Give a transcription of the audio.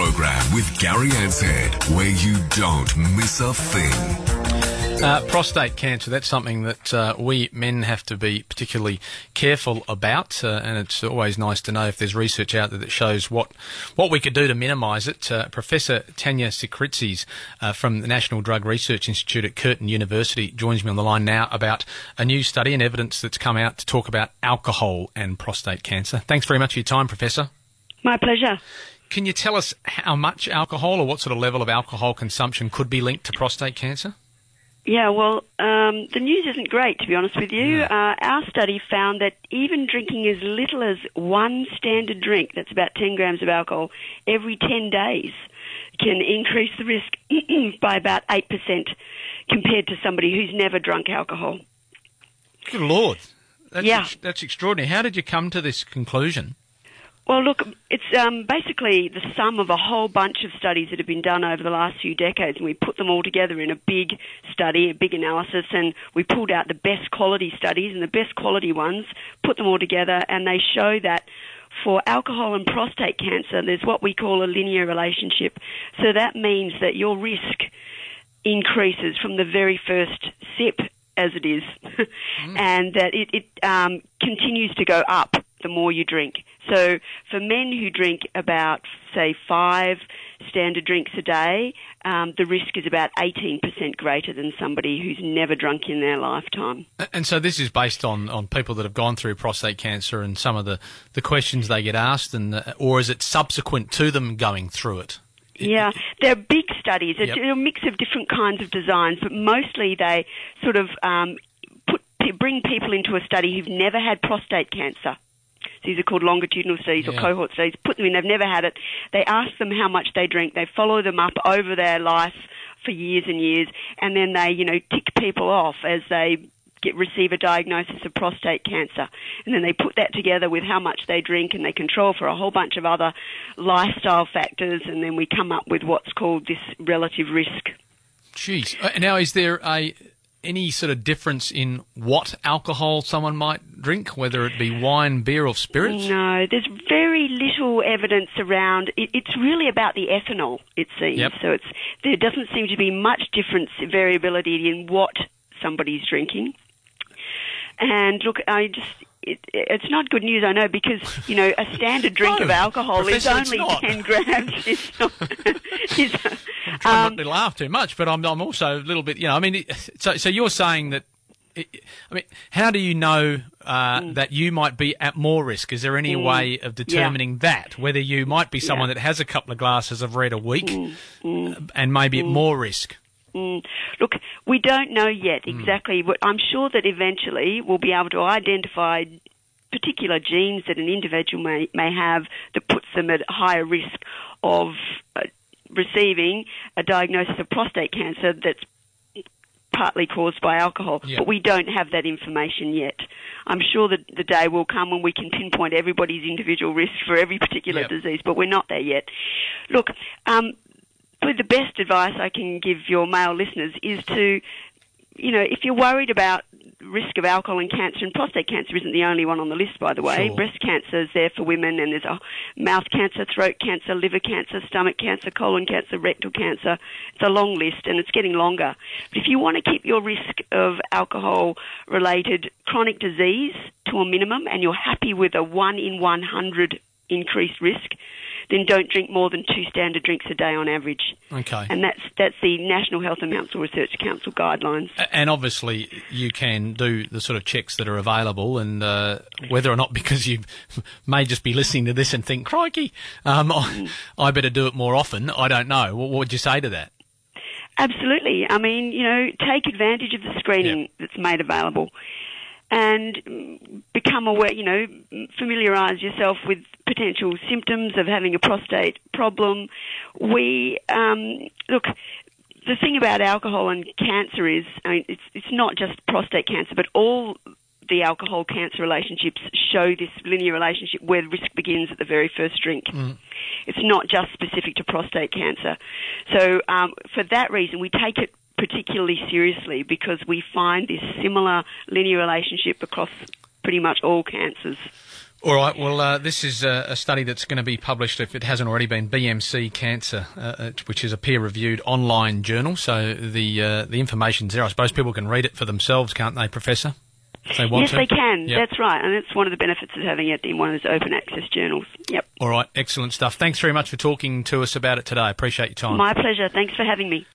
program with Gary Ansett, where you don't miss a thing. Prostate cancer, that's something that we men have to be particularly careful about, and it's always nice to know if there's research out there that shows what we could do to minimise it. Professor Tanya Sikritsis from the National Drug Research Institute at Curtin University joins me on the line now about a new study and evidence that's come out to talk about alcohol and prostate cancer. Thanks very much for your time, Professor. My pleasure. Can you tell us how much alcohol or what sort of level of alcohol consumption could be linked to prostate cancer? Yeah, well, the news isn't great, to be honest with you. Our study found that even drinking as little as one standard drink, that's about 10 grams of alcohol, every 10 days can increase the risk by about 8% compared to somebody who's never drunk alcohol. Good Lord. That's extraordinary. How did you come to this conclusion? Well, look, it's basically the sum of a whole bunch of studies that have been done over the last few decades, and we put them all together in a big study, a big analysis, and we pulled out the best quality studies and the best quality ones, put them all together, and they show that for alcohol and prostate cancer, there's what we call a linear relationship. So that means that your risk increases from the very first sip, as it is, and that it continues to go up the more you drink. So for men who drink about, say, 5 standard drinks a day, the risk is about 18% greater than somebody who's never drunk in their lifetime. And so this is based on people that have gone through prostate cancer and some of the questions they get asked, or is it subsequent to them going through it? Yeah, they're big studies. It's a mix of different kinds of designs, but mostly they sort of bring people into a study who've never had prostate cancer. These are called longitudinal studies or cohort studies. Put them in, they've never had it. They ask them how much they drink. They follow them up over their life for years and years, and then they, tick people off as they receive a diagnosis of prostate cancer. And then they put that together with how much they drink, and they control for a whole bunch of other lifestyle factors, and then we come up with what's called this relative risk. Jeez. Now, is there any sort of difference in what alcohol someone might drink, whether it be wine, beer or spirits? No, there's very little evidence around. It's really about the ethanol, it seems. Yep. So there doesn't seem to be much difference, variability in what somebody's drinking. And look, it's not good news, I know, because, a standard drink of alcohol is only 10 grams. It's not. I'm trying not to laugh too much, but I'm also a little bit, so you're saying that, how do you know that you might be at more risk? Is there any way of determining that, whether you might be someone that has a couple of glasses of red a week and maybe at more risk? Look, we don't know yet exactly. I'm sure that eventually we'll be able to identify particular genes that an individual may have that puts them at higher risk of receiving a diagnosis of prostate cancer that's partly caused by alcohol. But we don't have that information yet. I'm sure that the day will come when we can pinpoint everybody's individual risk for every particular disease, but we're not there yet. Look, the best advice I can give your male listeners is to, if you're worried about risk of alcohol and cancer, and prostate cancer isn't the only one on the list, by the way. Sure. Breast cancer is there for women, and there's mouth cancer, throat cancer, liver cancer, stomach cancer, colon cancer, rectal cancer. It's a long list, and it's getting longer. But if you want to keep your risk of alcohol-related chronic disease to a minimum, and you're happy with a 1 in 100 increased risk, then don't drink more than 2 standard drinks a day on average. Okay. And that's the National Health and Mental Research Council guidelines. And obviously you can do the sort of checks that are available, and whether or not, because you may just be listening to this and think, crikey, I better do it more often, I don't know. What would you say to that? Absolutely. Take advantage of the screening that's made available. And become aware, familiarise yourself with potential symptoms of having a prostate problem. Look, the thing about alcohol and cancer is, it's not just prostate cancer, but all the alcohol-cancer relationships show this linear relationship where the risk begins at the very first drink. It's not just specific to prostate cancer. So for that reason, we take it particularly seriously because we find this similar linear relationship across pretty much all cancers. All right, well, this is a study that's going to be published, if it hasn't already been, BMC Cancer, which is a peer-reviewed online journal. So the information's there. I suppose people can read it for themselves, can't they, Professor? If they want yes, to. they can. Yep. That's right, and that's one of the benefits of having it in one of those open access journals. Yep. All right, excellent stuff. Thanks very much for talking to us about it today. I appreciate your time. My pleasure. Thanks for having me.